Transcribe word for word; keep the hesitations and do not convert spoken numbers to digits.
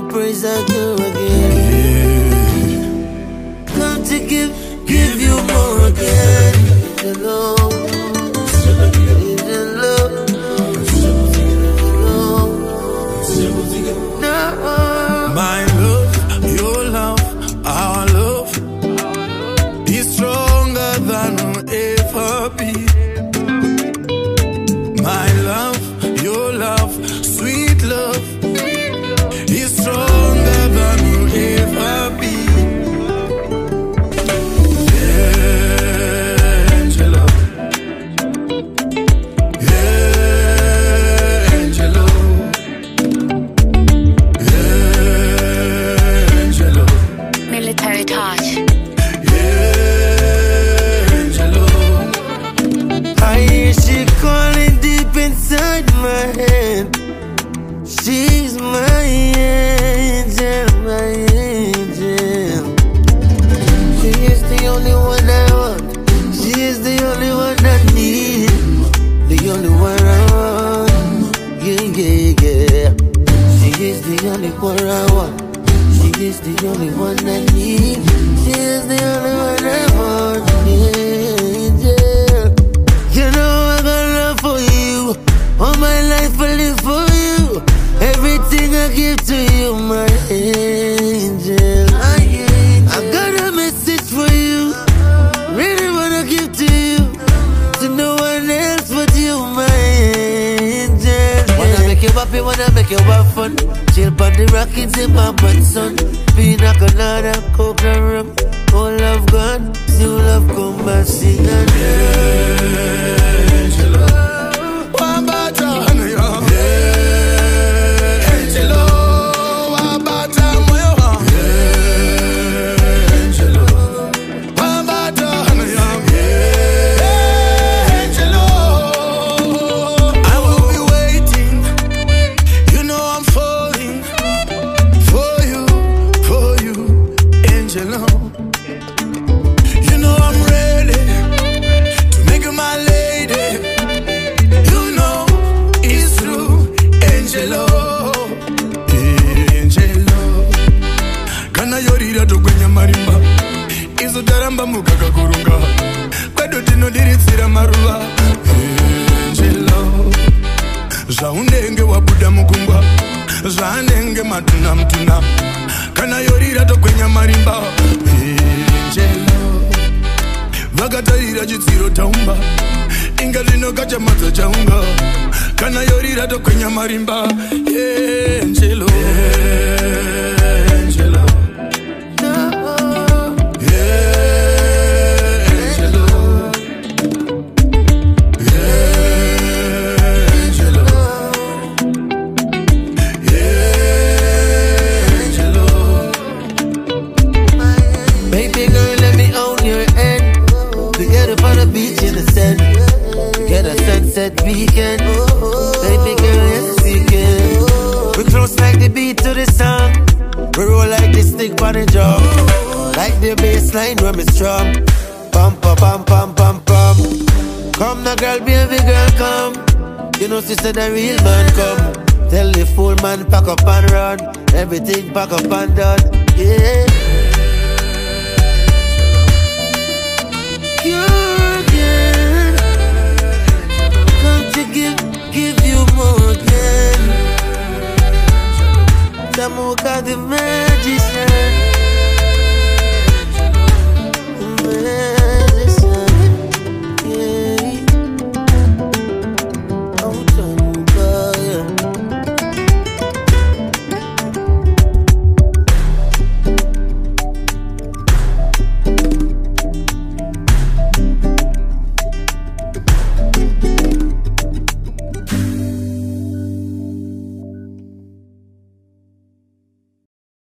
praise and you again. Come to give, give you more again. You know, you love, no. My love, your love, our love is stronger than will ever be. My love, your love, sweet love is stronger than will ever be. Angelo, Angelo, Angelo. Military touch. Angelo. I hear she calling deep inside my head. She's my angel, my angel. She is the only one I want. She is the only one I need. The only one I want. Yeah, yeah, yeah. She is the only one I want. She is the only one I need. She is the only one I want. Yeah, yeah. You know I got love for you. All my life I live for you. Everything I give to you, my angel. I got a message for you. Really wanna give to you. To no one else but you, my angel. Wanna make you happy, wanna make you have fun. Chill on the rockets in my butt, son. Pina colada, coke and rum. All love gone, new love come back, sing and Angelo. Wabata, yeah. Angelo. Wabata, moyo. Yeah. Angelo. Wabata, yeah. Angelo. I will be waiting. You know I'm falling for you, for you, Angelo. You know I'm ready to make you my lady. You know it's true, Angelo. Angelo. Kana yorira to kwenya marimba. Izo daramba mugaga kurunga. Kwedo tino diritsira maruva. Angelo. Zvaunenge wabuda mugungwa. Zvaanenge matuna mtuna. Kana yorira to kwenya marimba. Angelo. Vakatarira chitsiro taumba. Inga zvinokacha madza chaunga. Kana yorira to kwenya marimba. Angelo. Angelo. Angelo. Angelo. Angelo. baby girl, let me own your end. Together on the beach in the sand. Together sunset weekend. Baby girl, yes we can. We close like the beat to the song. We roll like the stick on the drum. Like the bass line when we strum. Pam pam pam pam pam pam. Come now girl, baby girl, come. You know sister the real man come. Tell the full man pack up and run. Everything pack up and done. Yeah.